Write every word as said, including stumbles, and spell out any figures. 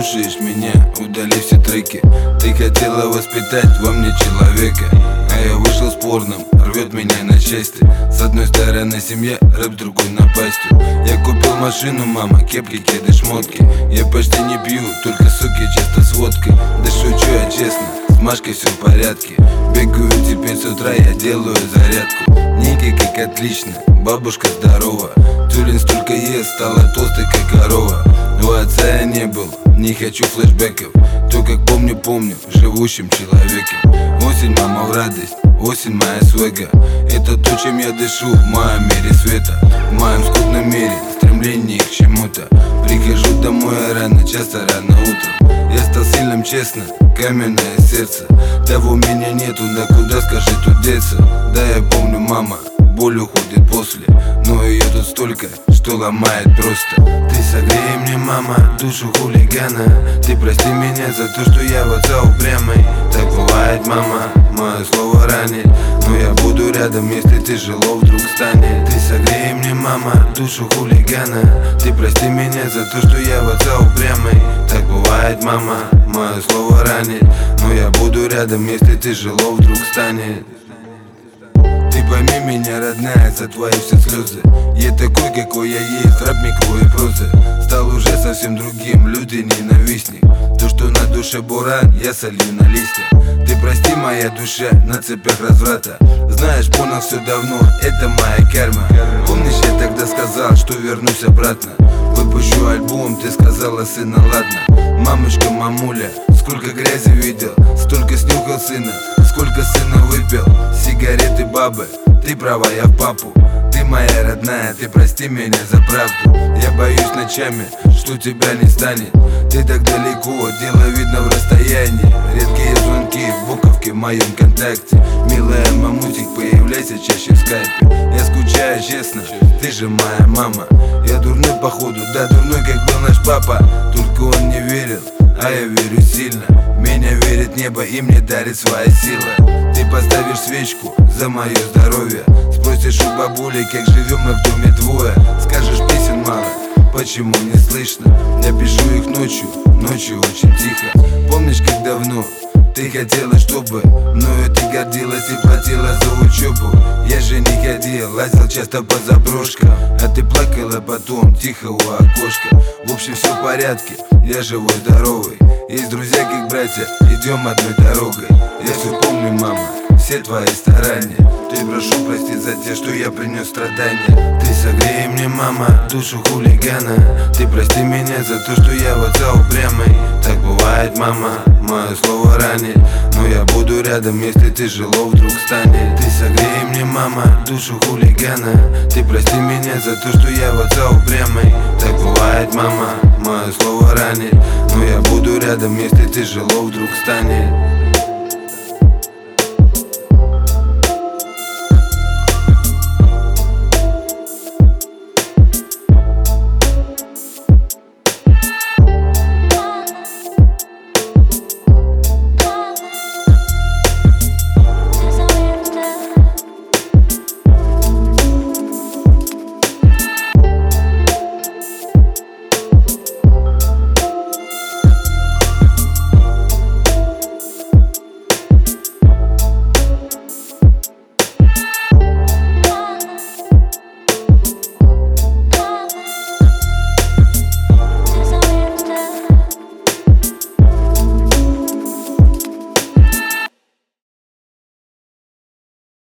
слушаешь меня, удали все треки. Ты хотела воспитать во мне человека, а я вышел спорным, рвет меня на части. С одной стороны семья, рэп, с другой напастью. Я купил машину, мама, кепки, кеды, шмотки. Я почти не пью, только суки, часто с водкой. Да шучу я честно, с Машкой все в порядке. Бегаю теперь с утра, я делаю зарядку. Ники как отлично, бабушка здорова. Тюлин столько ест, стала толстой как корова. У отца я не был, не хочу флешбеков. То как помню, помню, живущим человеком. Осень, мама, в радость, осень моя свега. Это то, чем я дышу в моем мире света. В моем скудном мире, стремлении к чему-то. Прихожу домой рано, часто рано утром. Я стал сильным, честно, каменное сердце. Того меня нету, да куда, скажи, тут деться. Да я помню, мама, боль уходит после, но ее тут столько, что ломает просто. Ты согрей мне, мама, душу хулигана. Ты прости меня за то, что я в отца упрямый. Так бывает, мама, мое слово ранит, но я буду рядом, если тяжело вдруг станет. Ты согрей мне, мама, душу хулигана. Ты прости меня за то, что я в отца упрямый. Так бывает, мама, мое слово ранит, но я буду рядом, если тяжело вдруг станет. Ты пойми меня, родная, за твои все слезы. Я такой, какой я есть, рэп, микро и проза. Стал уже совсем другим, люди ненавистник. То, что на душе буран, я солью на листья. Ты прости, моя душа на цепях разврата. Знаешь, понял все давно, это моя карма. Помнишь, я тогда сказал, что вернусь обратно. Выпущу альбом, ты сказала, сына, ладно. Мамочка, мамуля, сколько грязи видел, столько снюхал сына, сколько сына выпил. Сигареты, бабы, ты права, я в папу. Ты моя родная, ты прости меня за правду. Я боюсь ночами, что тебя не станет. Ты так далеко, дело видно в расстоянии. Редкие звонки в буковке в моем контакте. Милая мамусик, появляйся чаще в скайпе. Я скучаю, честно, ты же моя мама. Я дурной походу, да дурной, как был наш папа. Только он не верил, а я верю сильно. Меня верит небо и мне дарит свои силы. Ты поставишь свечку за мое здоровье. Спросишь у бабули, как живем мы в доме двое. Скажешь, песен мало, почему не слышно? Я пишу их ночью, ночью очень тихо. Помнишь, как давно ты хотела, чтобы мною ты гордилась и платила за учебу? Я же не ходил, лазил часто по заброшкам, а ты плакала потом тихо у окошка. В общем, все в порядке, я живой, здоровый. Есть друзья, как братья, идем одной дорогой. Я все помню, мама, все твои старания. Ты прошу простить за те, что я принес страдания. Ты согрей мне, мама, душу хулигана. Ты прости меня за то, что я в отца упрямый. Так бывает, мама, мое слово ранит, но я буду рядом, если тяжело вдруг станет. Ты согрей мне, мама, душу хулигана. Ты прости меня за то, что я в отца упрямый. Так бывает, мама, мое слово ранит, но я буду рядом, если тяжело вдруг станет.